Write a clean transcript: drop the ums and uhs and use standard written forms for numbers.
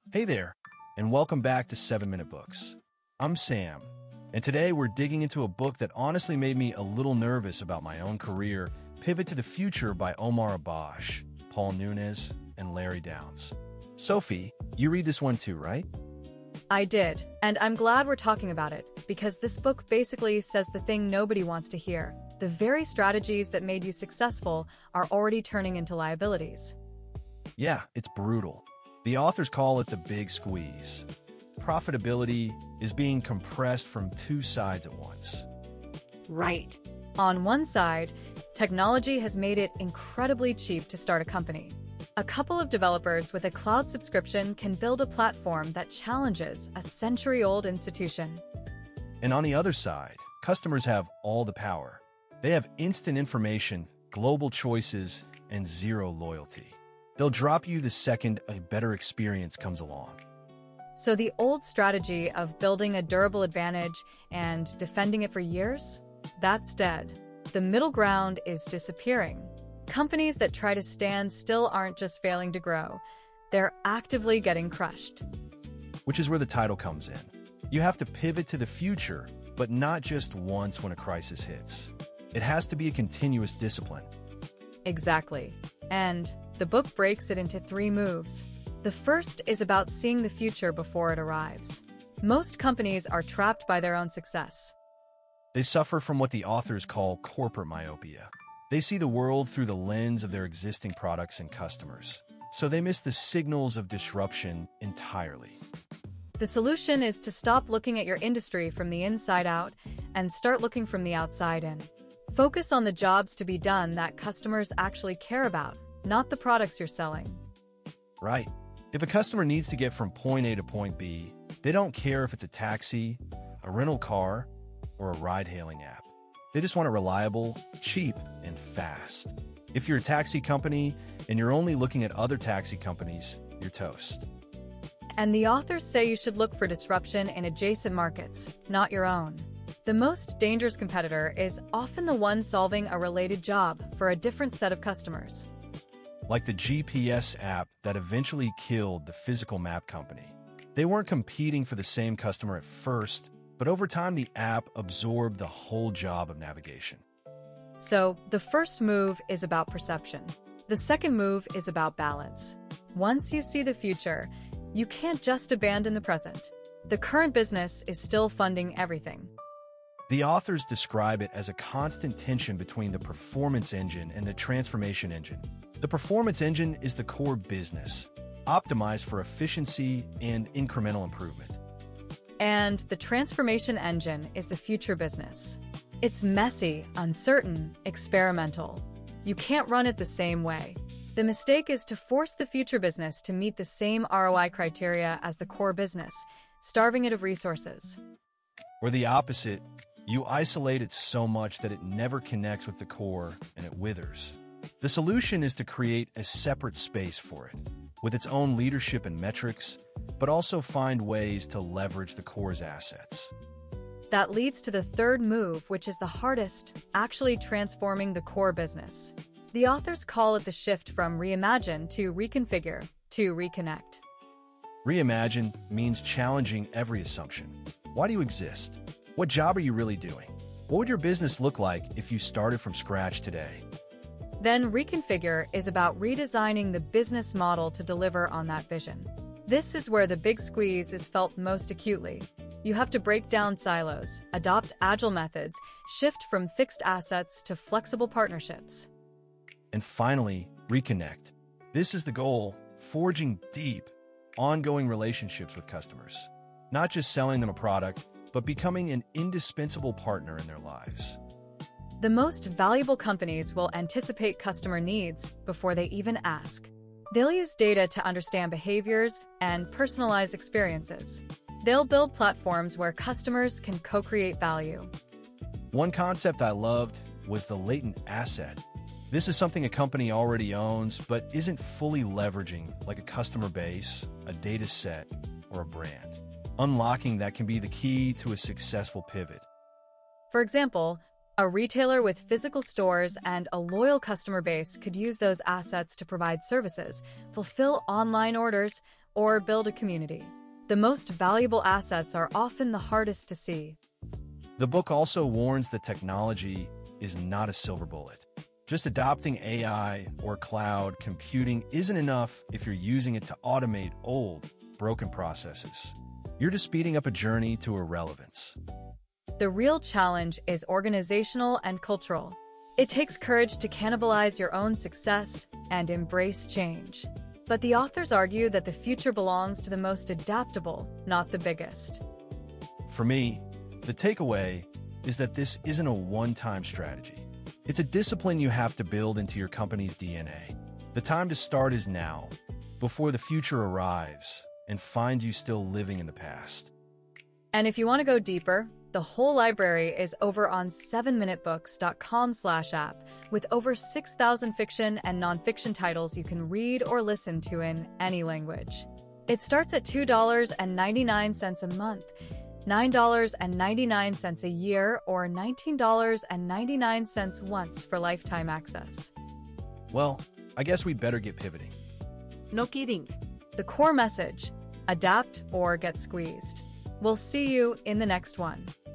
Hey there, and welcome back to 7 Minute Books. I'm Sam, and today we're digging into a book that honestly made me a little nervous about my own career, Pivot to the Future by Omar Abbosh, Paul Nunes, and Larry Downes. Sophie, you read this one too, right? I did, and I'm glad we're talking about it, because this book basically says the thing nobody wants to hear. The very strategies that made you successful are already turning into liabilities. Yeah, it's brutal. The authors call it the big squeeze. Profitability is being compressed from two sides at once. Right. On one side, technology has made it incredibly cheap to start a company. A couple of developers with a cloud subscription can build a platform that challenges a century-old institution. And on the other side, customers have all the power. They have instant information, global choices, and zero loyalty. They'll drop you the second a better experience comes along. So the old strategy of building a durable advantage and defending it for years? That's dead. The middle ground is disappearing. Companies that try to stand still aren't just failing to grow. They're actively getting crushed. Which is where the title comes in. You have to pivot to the future, but not just once when a crisis hits. It has to be a continuous discipline. Exactly. And the book breaks it into 3 moves. The first is about seeing the future before it arrives. Most companies are trapped by their own success. They suffer from what the authors call corporate myopia. They see the world through the lens of their existing products and customers, so they miss the signals of disruption entirely. The solution is to stop looking at your industry from the inside out and start looking from the outside in. Focus on the jobs to be done that customers actually care about, not the products you're selling. Right. If a customer needs to get from point A to point B, they don't care if it's a taxi, a rental car, or a ride-hailing app. They just want it reliable, cheap, and fast. If you're a taxi company and you're only looking at other taxi companies, you're toast. And the authors say you should look for disruption in adjacent markets, not your own. The most dangerous competitor is often the one solving a related job for a different set of customers. Like the GPS app that eventually killed the physical map company. They weren't competing for the same customer at first, but over time the app absorbed the whole job of navigation. So, the first move is about perception. The second move is about balance. Once you see the future, you can't just abandon the present. The current business is still funding everything. The authors describe it as a constant tension between the performance engine and the transformation engine. The performance engine is the core business, optimized for efficiency and incremental improvement. And the transformation engine is the future business. It's messy, uncertain, experimental. You can't run it the same way. The mistake is to force the future business to meet the same ROI criteria as the core business, starving it of resources. Or the opposite, you isolate it so much that it never connects with the core and it withers. The solution is to create a separate space for it, with its own leadership and metrics, but also find ways to leverage the core's assets. That leads to the third move, which is the hardest, actually transforming the core business. The authors call it the shift from reimagine to reconfigure to reconnect. Reimagine means challenging every assumption. Why do you exist? What job are you really doing? What would your business look like if you started from scratch today? Then reconfigure is about redesigning the business model to deliver on that vision. This is where the big squeeze is felt most acutely. You have to break down silos, adopt agile methods, shift from fixed assets to flexible partnerships. And finally, reconnect. This is the goal, forging deep, ongoing relationships with customers. Not just selling them a product, but becoming an indispensable partner in their lives. The most valuable companies will anticipate customer needs before they even ask. They'll use data to understand behaviors and personalize experiences. They'll build platforms where customers can co-create value. One concept I loved was the latent asset. This is something a company already owns but isn't fully leveraging, like a customer base, a data set, or a brand. Unlocking that can be the key to a successful pivot. For example, a retailer with physical stores and a loyal customer base could use those assets to provide services, fulfill online orders, or build a community. The most valuable assets are often the hardest to see. The book also warns that technology is not a silver bullet. Just adopting AI or cloud computing isn't enough if you're using it to automate old, broken processes. You're just speeding up a journey to irrelevance. The real challenge is organizational and cultural. It takes courage to cannibalize your own success and embrace change. But the authors argue that the future belongs to the most adaptable, not the biggest. For me, the takeaway is that this isn't a one-time strategy. It's a discipline you have to build into your company's DNA. The time to start is now, before the future arrives and finds you still living in the past. And if you want to go deeper, the whole library is over on 7minutebooks.com/app with over 6,000 fiction and nonfiction titles you can read or listen to in any language. It starts at $2.99 a month, $9.99 a year, or $19.99 once for lifetime access. Well, I guess we better get pivoting. No kidding. The core message: adapt or get squeezed. We'll see you in the next one.